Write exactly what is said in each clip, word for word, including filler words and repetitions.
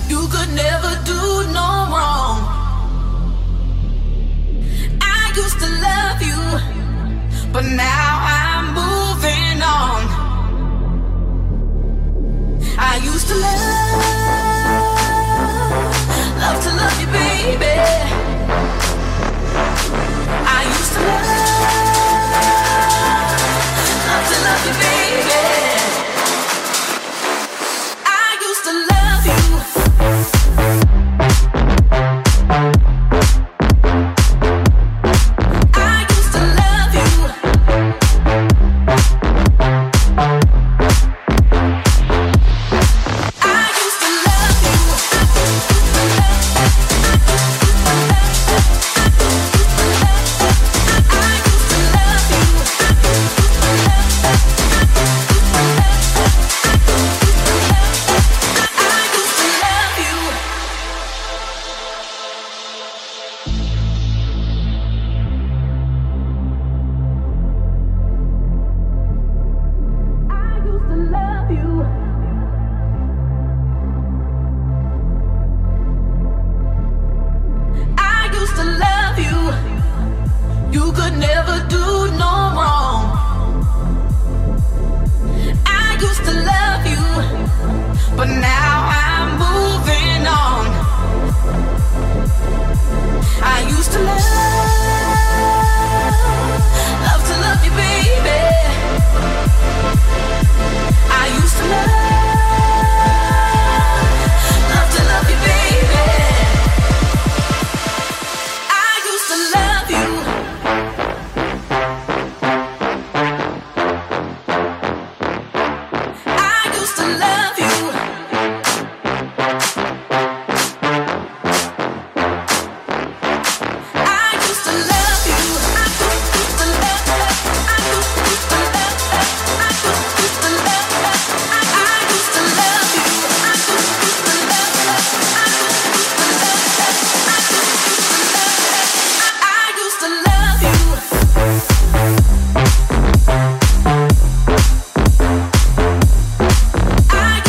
You could never do no wrong. I used to love you, but now I'm moving on. I used to love, love to love you, baby. I used to love, love to love you, baby. I used to love you. I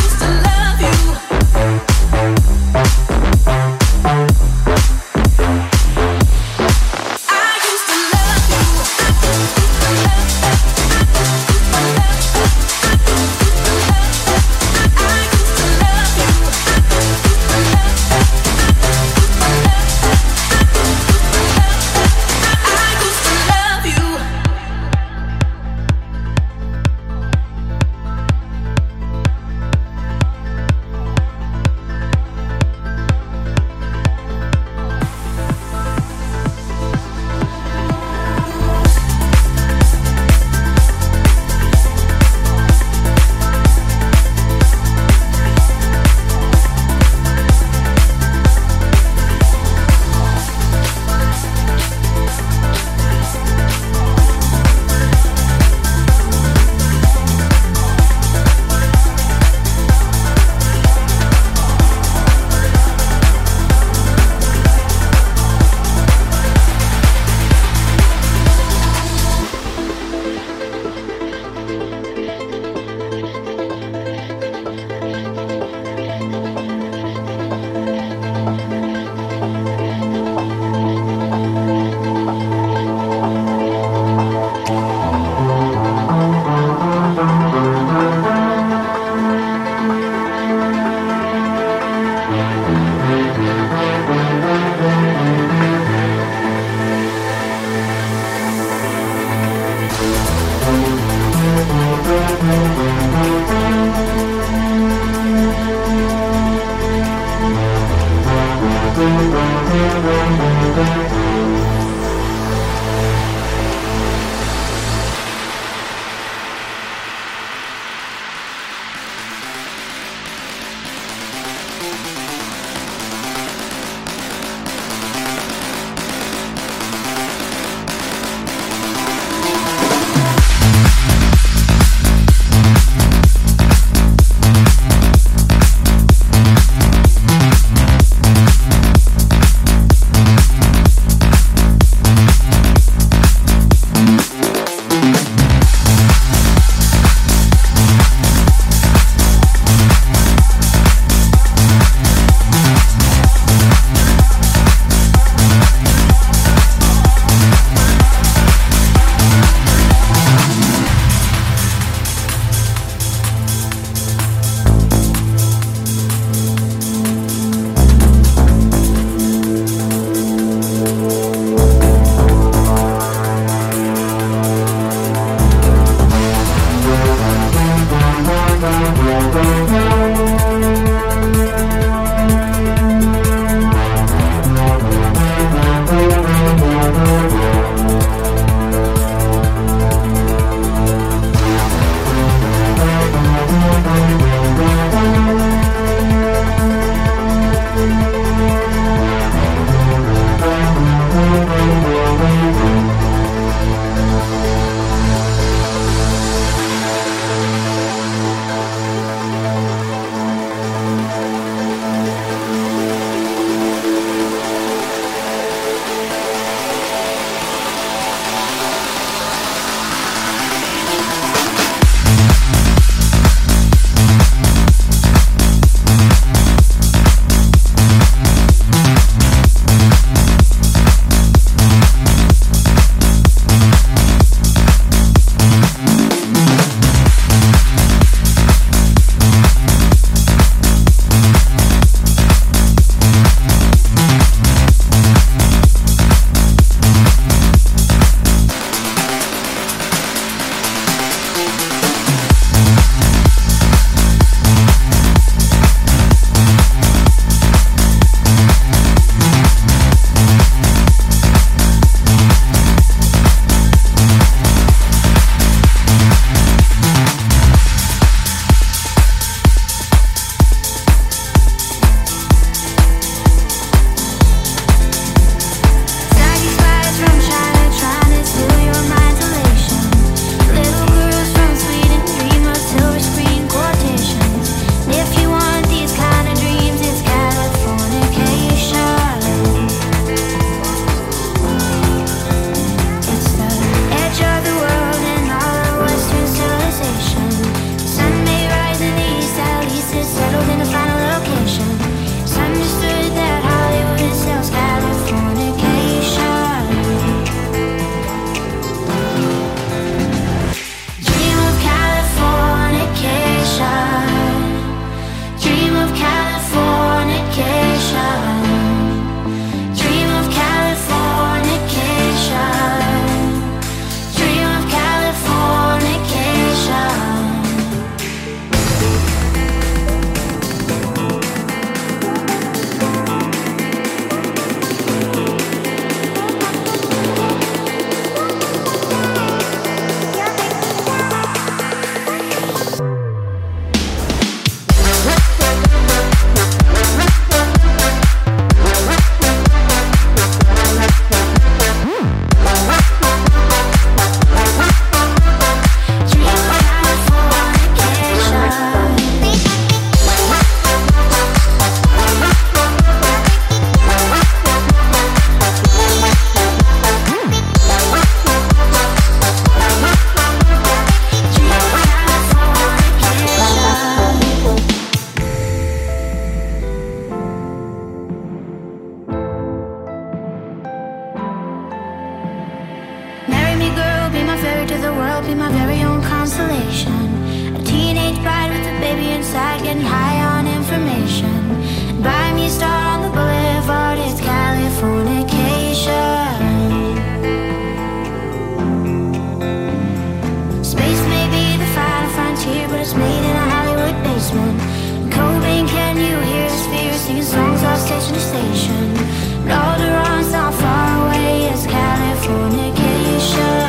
straight in a Hollywood basement. Cobain, can you hear his fears? Singing songs off station to station. And all the runs not far away is Californication.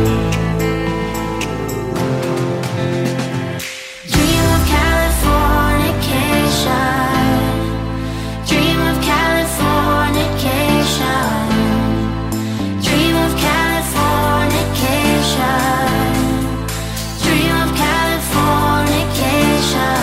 Dream of Californication. Dream of Californication. Dream of Californication. Dream of Californication.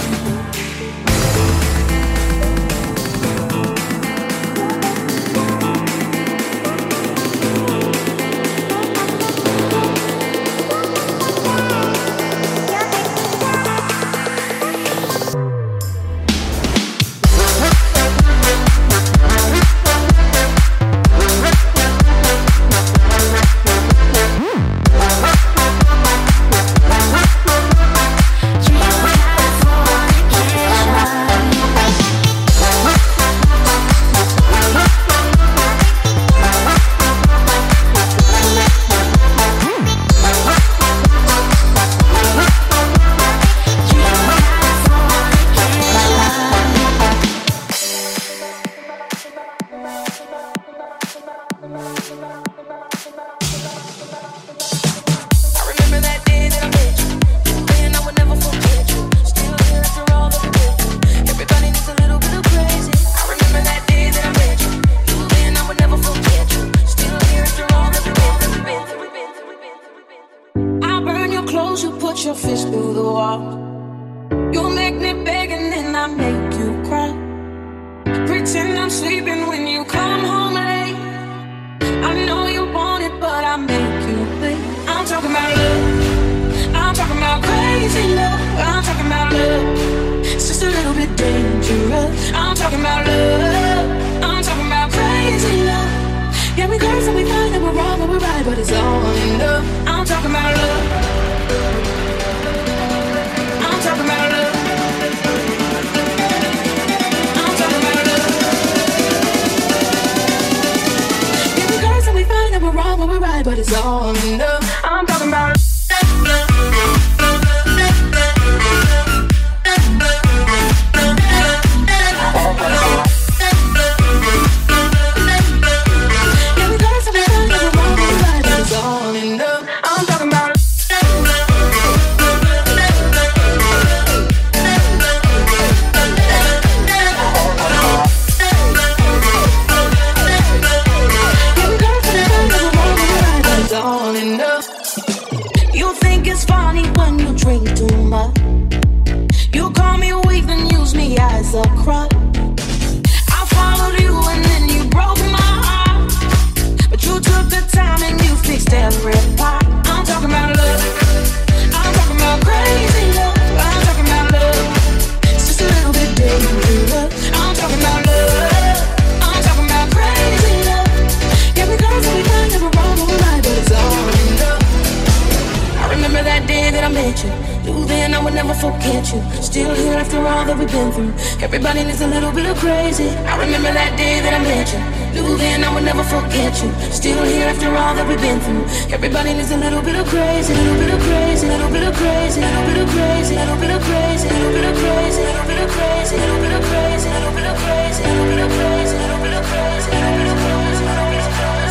Everybody needs a little bit of crazy. I remember that day that I met you. Knew then I would never forget you. Still here after all that we've been through. Everybody needs a little bit of crazy, little bit of crazy, little bit of crazy, little bit of crazy, little bit of crazy, little bit of crazy, little bit of crazy, little bit of crazy, little bit of crazy, little bit of crazy, little bit of crazy, little bit of crazy, little bit of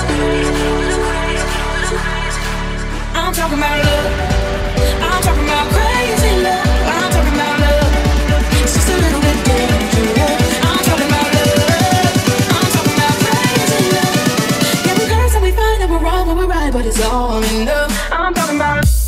crazy. I'm talking about love. I'm talking about crazy love. I'm talking about love. It's just a little bit dangerous. I'm talking about love. I'm talking about crazy love. Yeah, we curse and we fight and we're wrong when we're right, but it's all in love. I'm talking about love.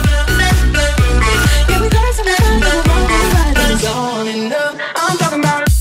Yeah, we curse and we fight and we're wrong when we're right, but it's all in love. I'm talking about love.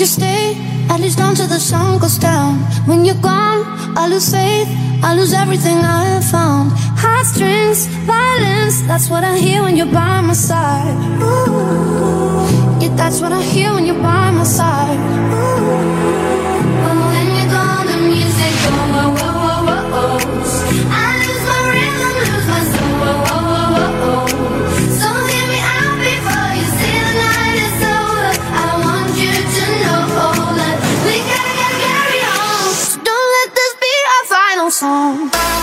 you stay, at least until the sun goes down. When you're gone, I lose faith, I lose everything I have found. Heartstrings, violence, that's what I hear when you're by my side. Ooh, yeah, that's what I hear when you're by my side. Ooh, oh, when you're gone, the music goes, whoa, whoa, whoa, whoa, whoa. I lose my rhythm, lose my soul, whoa, whoa, whoa, whoa, whoa. So hear me out before you say the night is over. I want you to know that we gotta get carried on. So don't let this be our final song.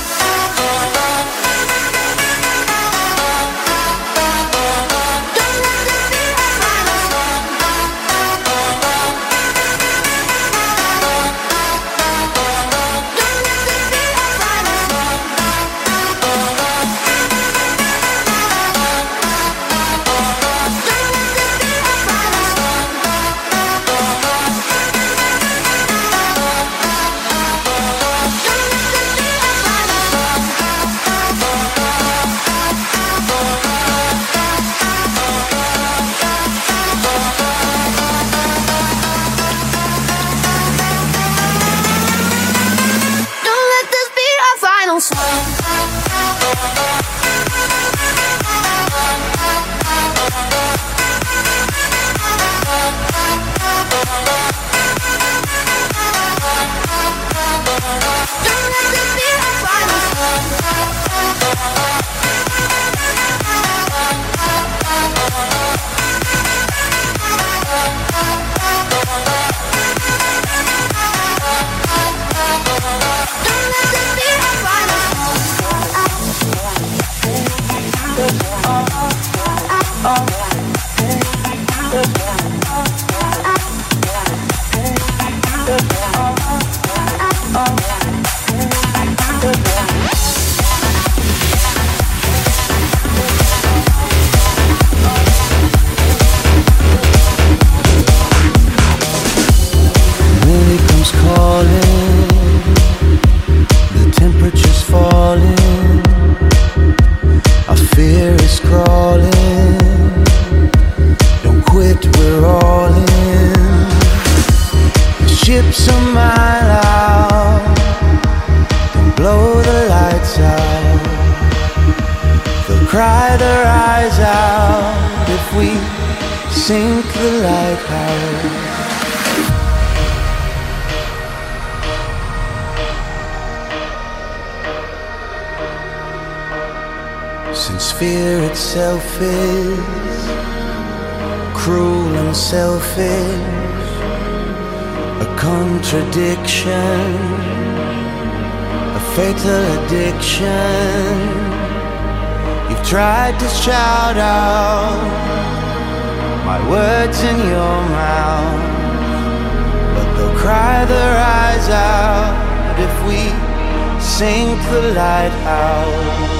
Since fear itself is cruel and selfish, a contradiction, a fatal addiction. You've tried to shout out my words in your mouth, but they'll cry their eyes out if we sink the lighthouse.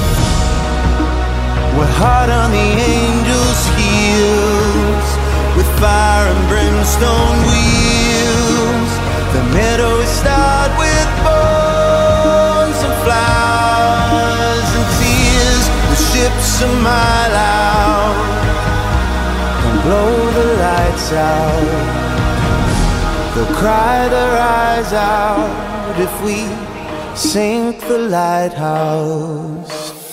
We're hard on the angels' heels, with fire and brimstone wheels. The meadow is starred with bones and flowers and tears. The ships a mile out, don't blow the lights out. They'll cry their eyes out if we sink the lighthouse.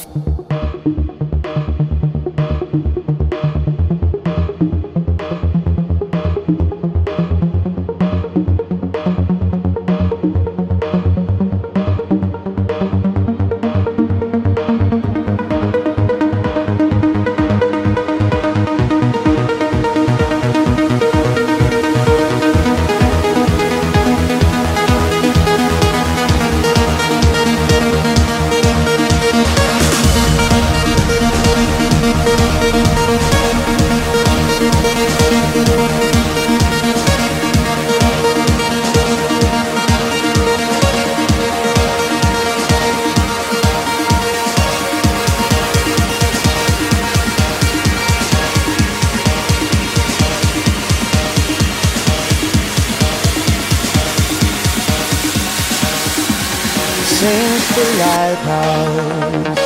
Sink the lighthouse.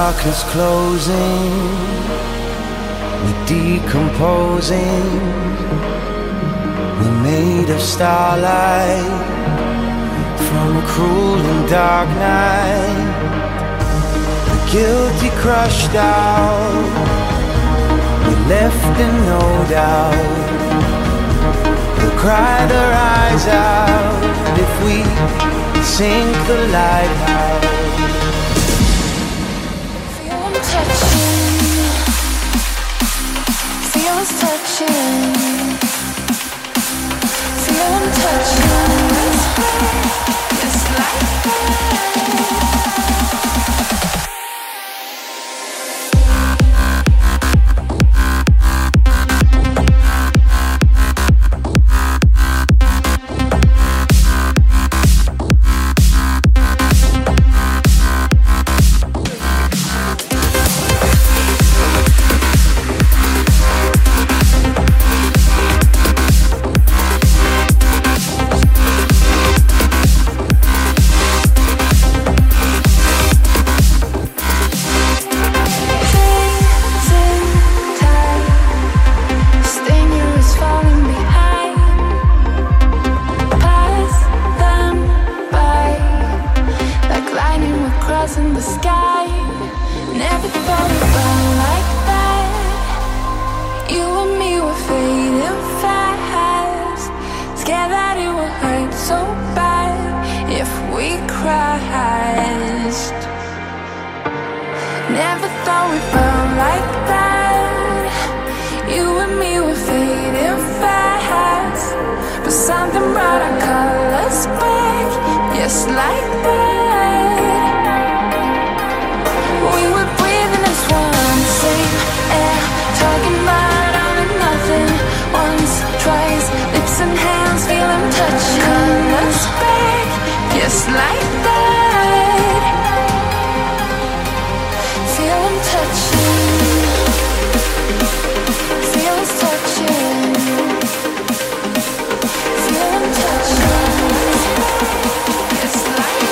darkness closing, we're decomposing. We're made of starlight from a cruel and dark night. The guilty crushed out, we left in no doubt. We'll cry their eyes out if we sink the lighthouse. Feel us touching, feel us touching, it's like in the sky. Never thought it felt like that. You and me were fading fast, scared that it would hurt so bad if we crashed. Never thought we felt like that. You and me were fading fast, but something brought our colors back. Yes, like that. We were breathing as one, same air, talking about all and nothing. Once, twice, lips and hands, feel them touching us back. Yes, like that. Feel them touching, feel us touching, feel them touching. Yes, like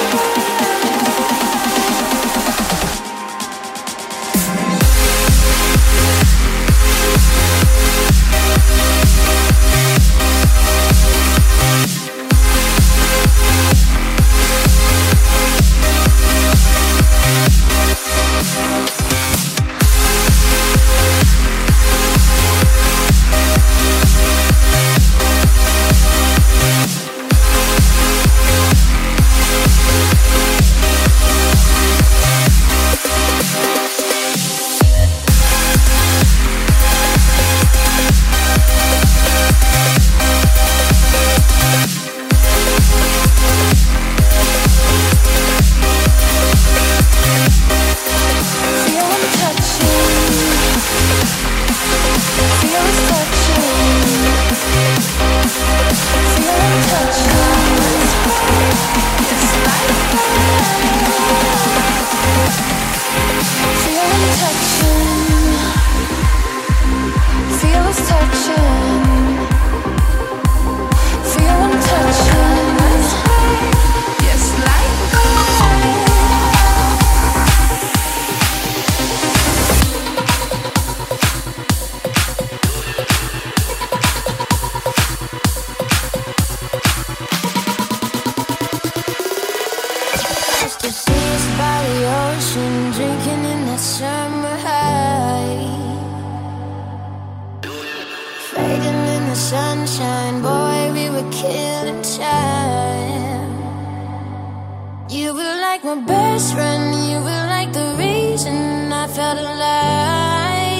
sunshine, boy, we were killing time. You were like my best friend, you were like the reason I felt alive.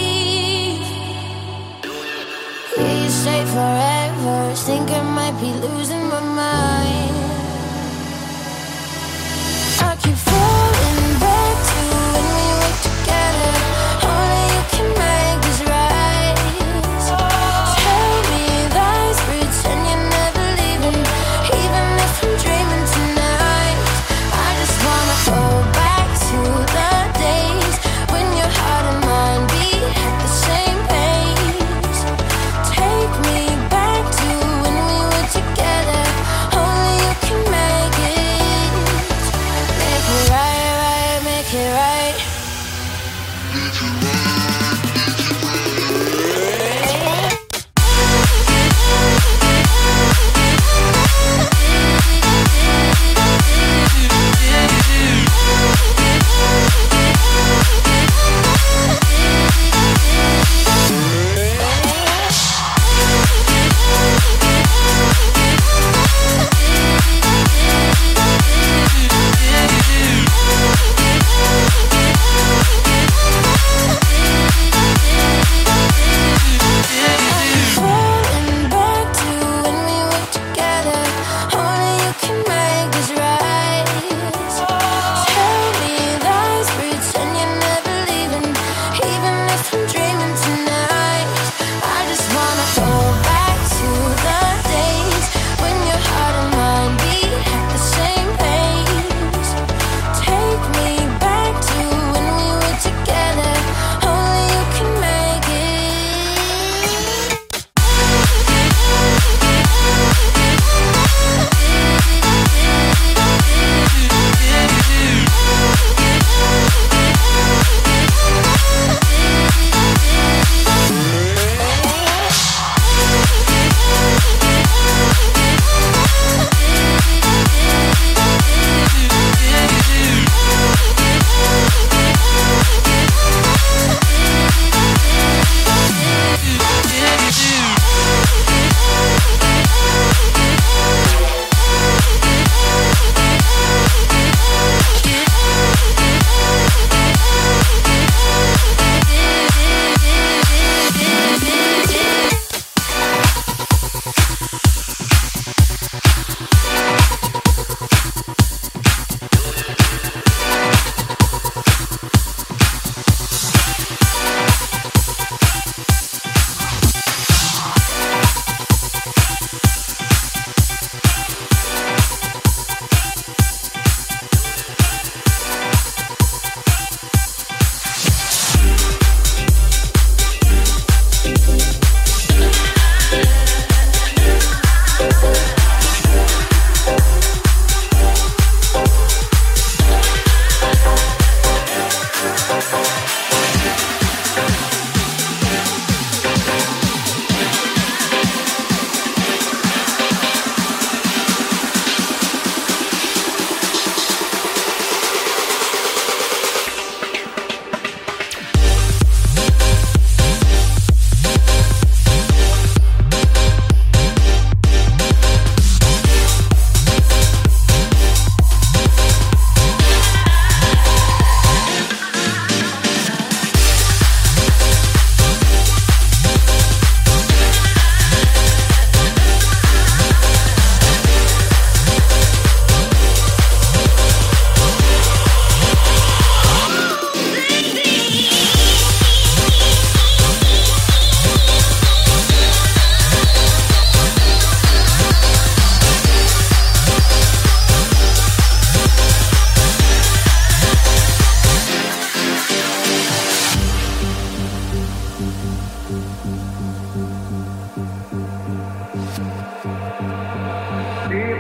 Yeah, you say forever, think I might be losing my mind. I keep falling back to when we were together. Only you can make this right. Tell me lies, pretend you're never leaving, even if I'm dreaming tonight. I just wanna go back to the days when your heart and mine beat at the same pace. Take me back to when we were together.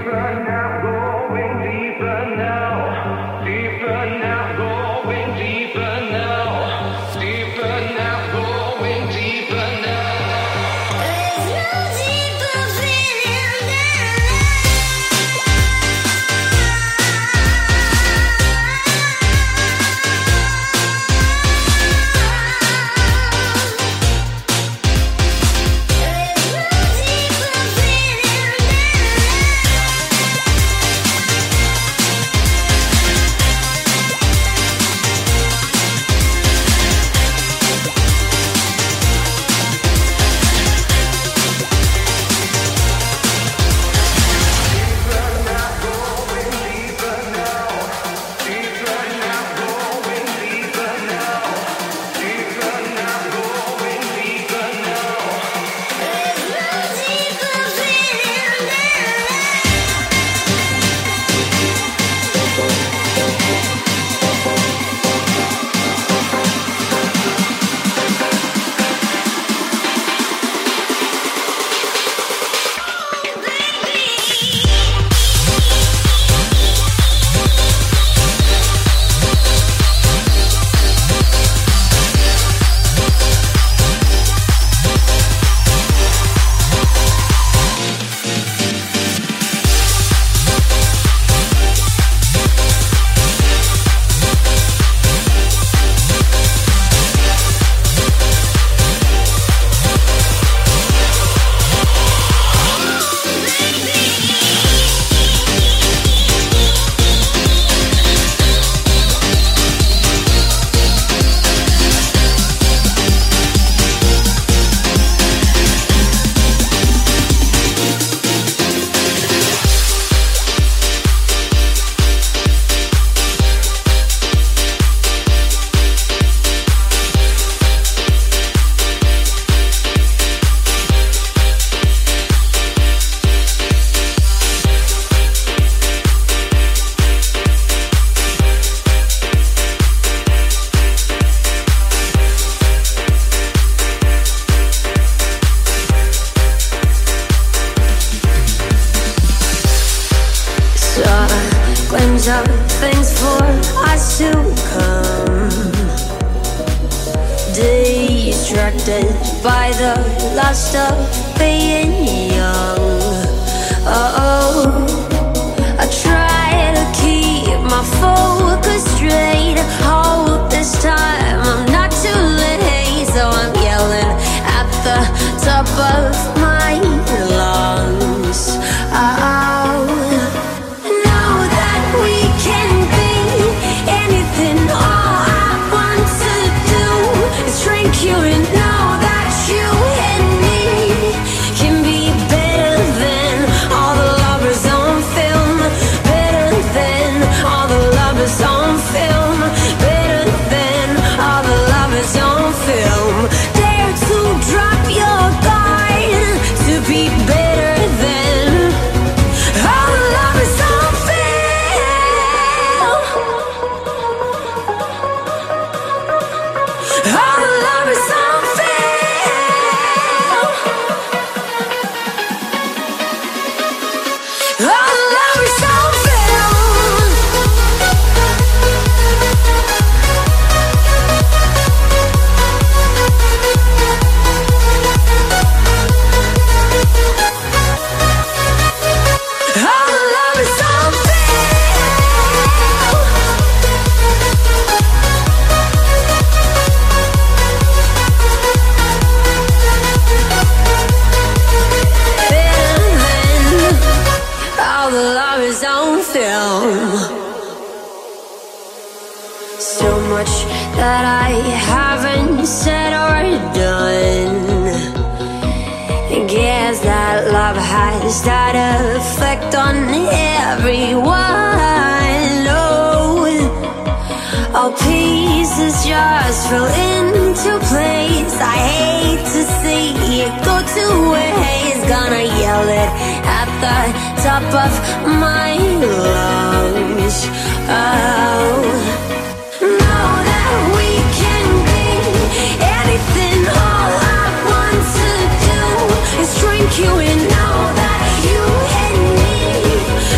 You and know that you and me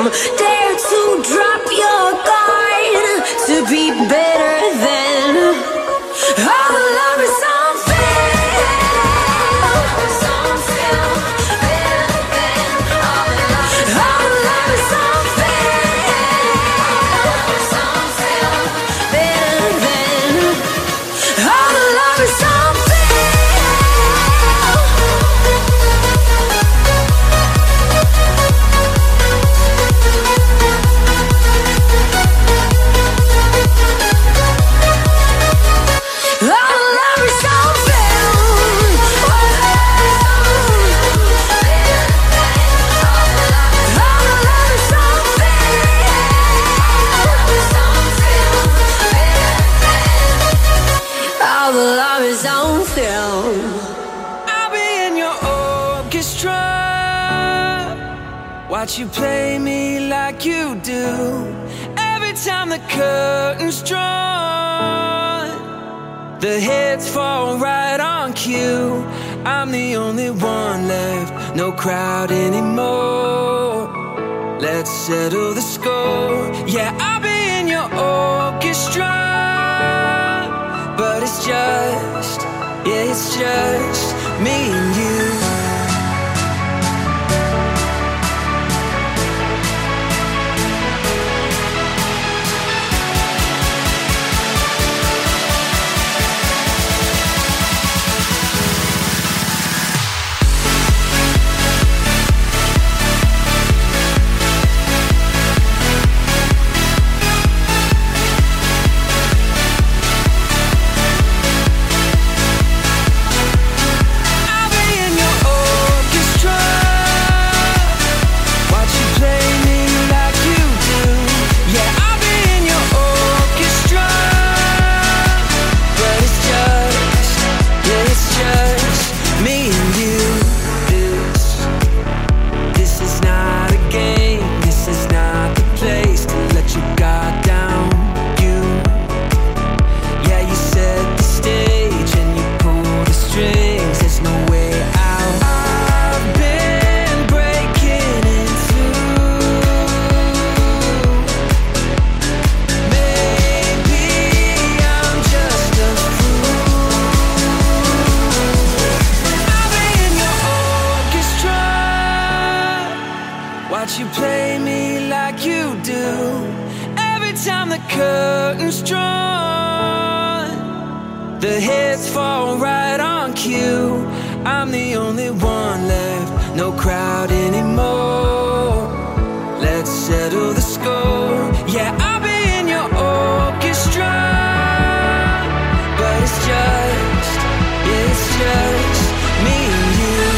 Dare to drop your guard, to be better than all the love is unfair. All the love is unfair. All the love is Watch you play me like you do. Every time the curtain's drawn, the heads fall right on cue. I'm the only one left, no crowd anymore. Let's settle the score. Yeah, I'll be in your orchestra, but it's just, yeah, it's just me and you. Watch you play me like you do. Every time the curtain's drawn, the heads fall right on cue. I'm the only one left, no crowd anymore. Let's settle the score. Yeah, I'll be in your orchestra, but it's just, yeah, it's just me and you.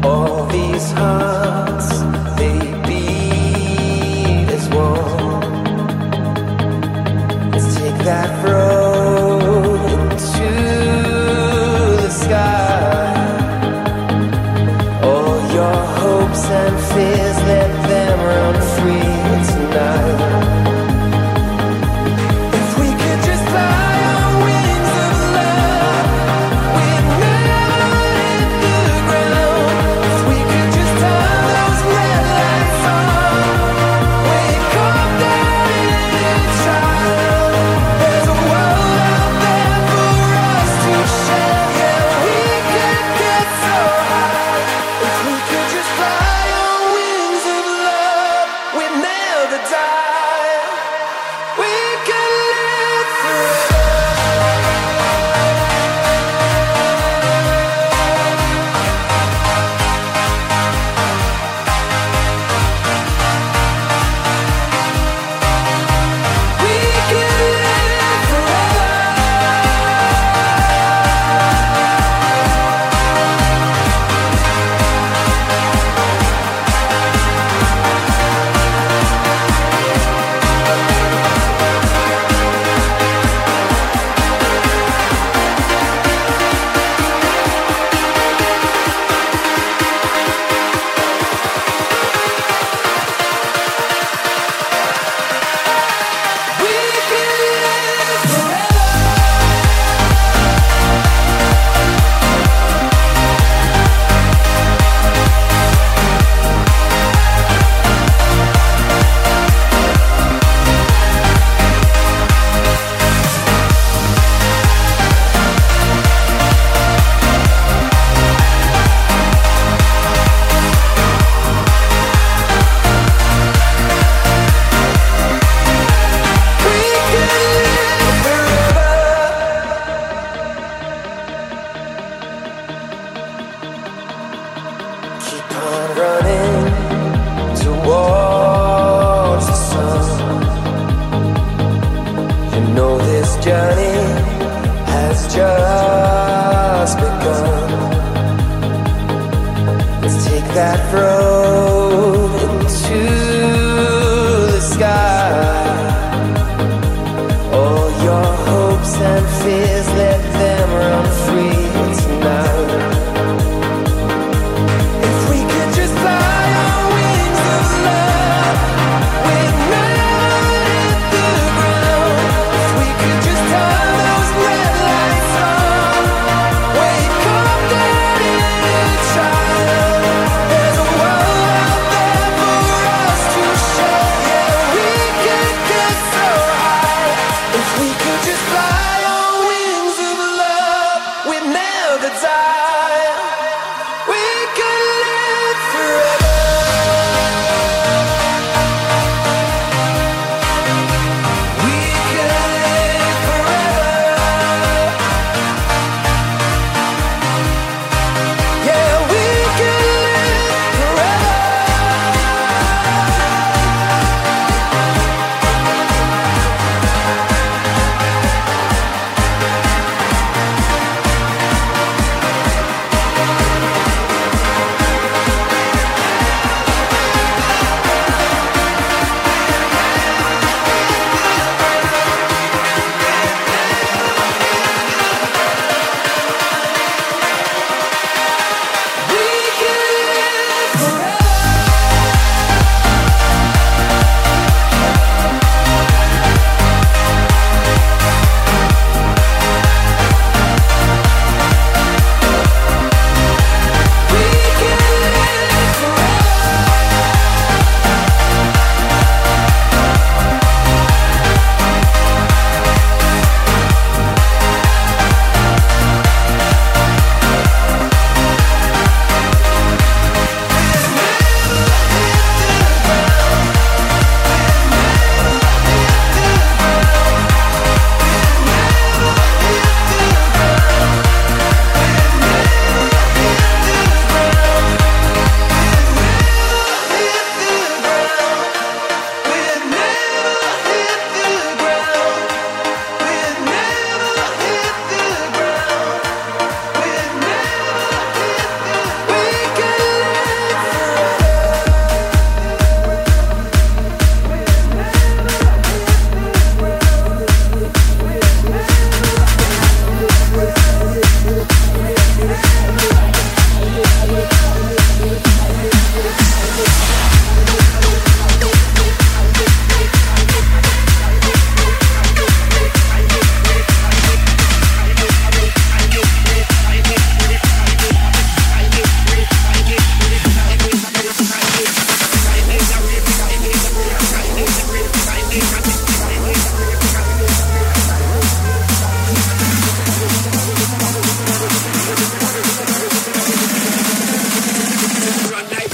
All these hearts, they beat as one. Let's take that road into the sky. All your hopes and fears, let them run free tonight. There's a world out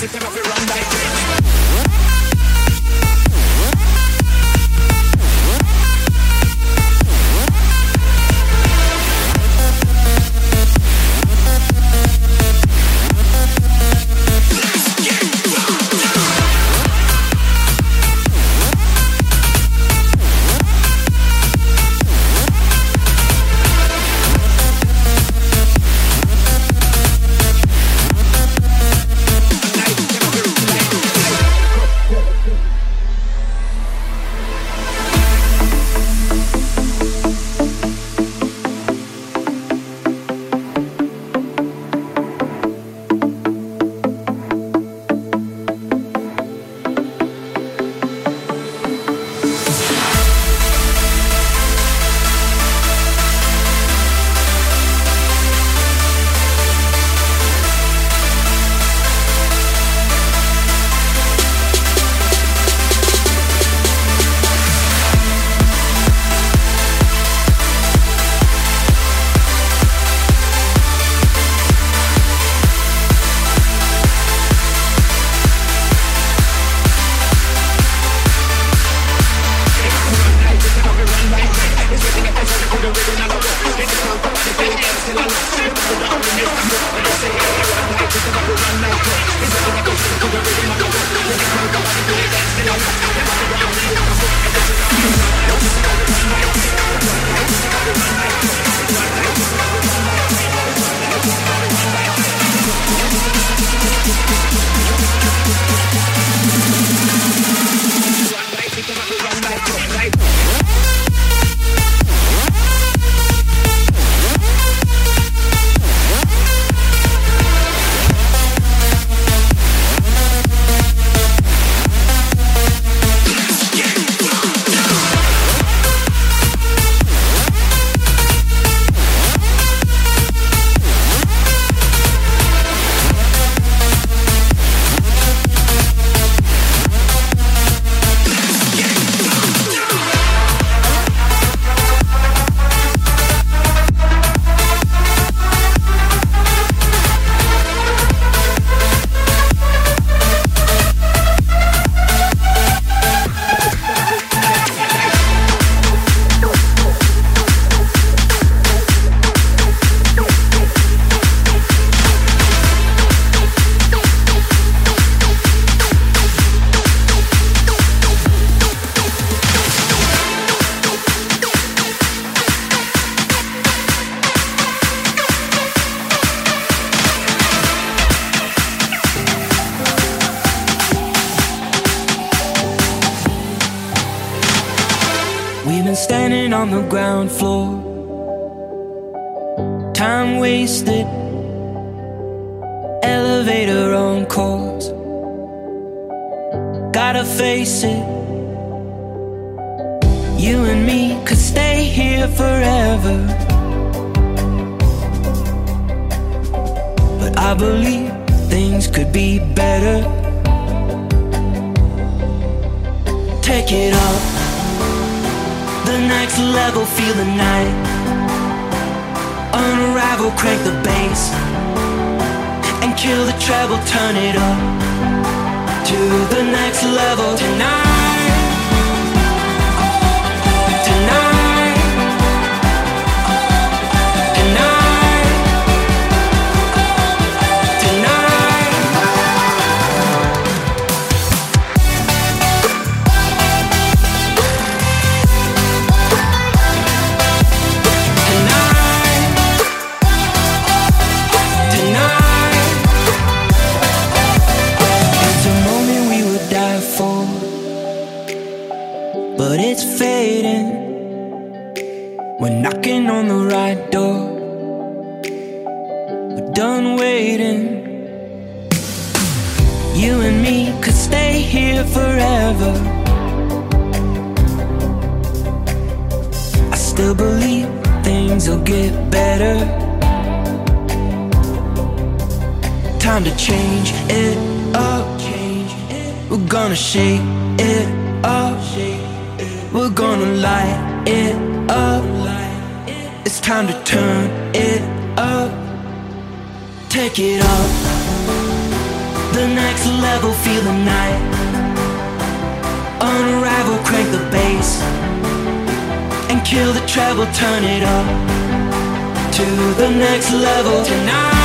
We've been standing on the ground floor, time wasted, elevator on course. Gotta face it, you and me could stay here forever. But I believe things could be better. Take it up, the next level, feel the night. Unravel, crank the bass, and kill the treble, turn it up to the next level tonight. Tonight. Tonight. Tonight. But it's fading. We're knocking on the right door. We're done waiting. You and me could stay here forever. I still believe things will get better. Time to change it up. We're gonna shake it up. We're gonna light it up. It's time to turn it up. Take it up, the the next level, feel the night. Unravel, crank the bass, and kill the treble, turn it up to the next level tonight.